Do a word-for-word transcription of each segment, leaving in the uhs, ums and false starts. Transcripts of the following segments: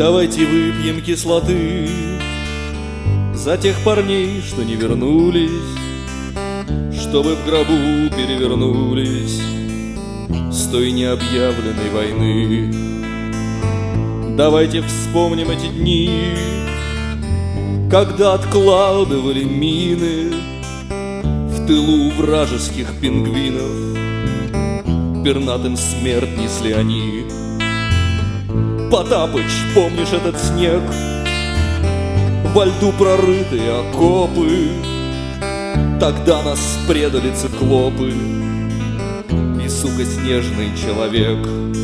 Давайте выпьем кислоты за тех парней, что не вернулись, чтобы в гробу перевернулись с той необъявленной войны. Давайте вспомним эти дни, когда откладывали мины в тылу вражеских пингвинов. Пернатым смерть несли они. Потапыч, помнишь этот снег? Во льду прорытые окопы. Тогда нас предали циклопы и, сука, снежный человек.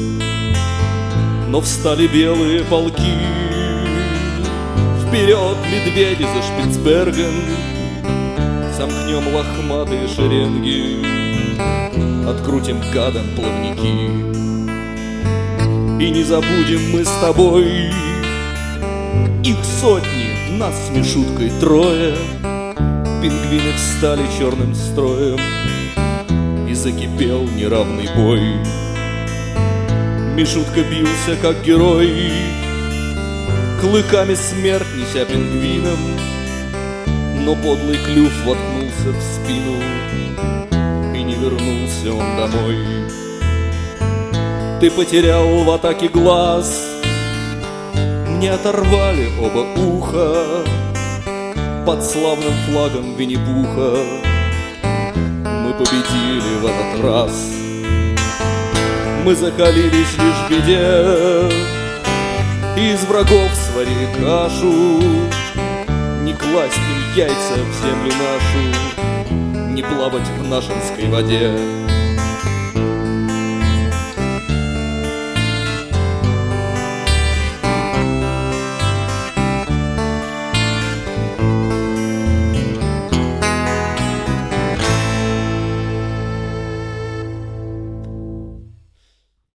Но встали белые полки, вперед медведи за Шпицберген, сомкнем лохматые шеренги, открутим гадом плавники. И не забудем мы с тобой их сотни, нас с Мишуткой трое. Пингвины встали черным строем, и закипел неравный бой. Мишутка бился, как герой, клыками смерть неся пингвинам, но подлый клюв воткнулся в спину, и не вернулся он домой. Ты потерял в атаке глаз, мне оторвали оба уха. Под славным флагом Винни-Пуха мы победили в этот раз. Мы закалились лишь в беде, и из врагов сварили кашу. Не класть им яйца в землю нашу, не плавать в нашинской воде.